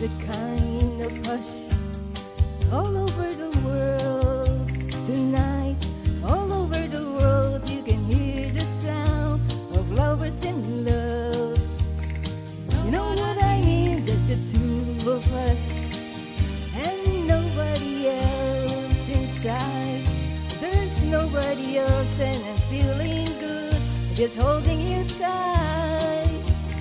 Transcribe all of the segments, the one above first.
a kind of hush all over the world tonight. All over the world you can hear the sound of lovers in love. You know what I mean? Just the two of us and nobody else inside. There's nobody else and I'm feeling good, just holding you tight.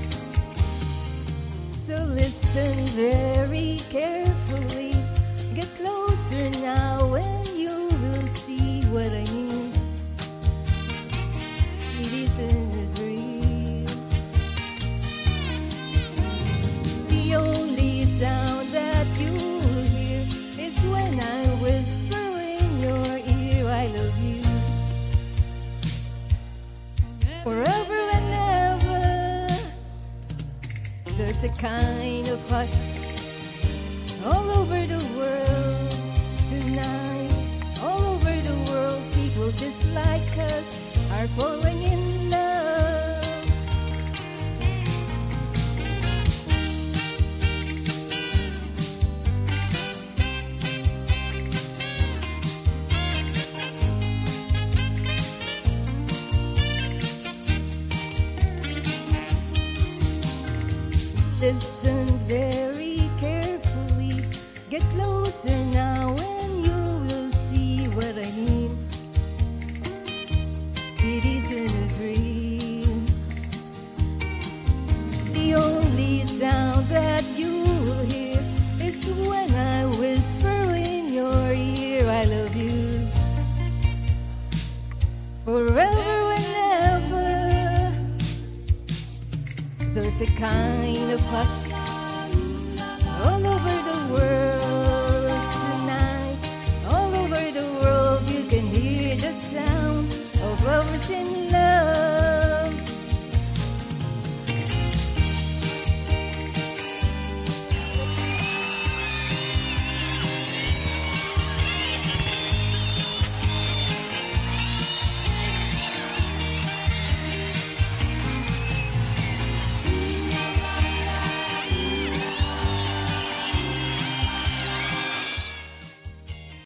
So listen very carefully, get closer now and you will see what I mean. It isn't a dream. The only sound that you hear is when I whisper in your ear, I love you. Forever and ever, there's a kind of hush all over the world tonight. All over the world, people just like us are falling in love. Listen very carefully, get closer now and you will see what I mean. It isn't a dream. The only sound that you will hear is when I whisper in your ear, I love you. Forever and ever, there's a kind of hush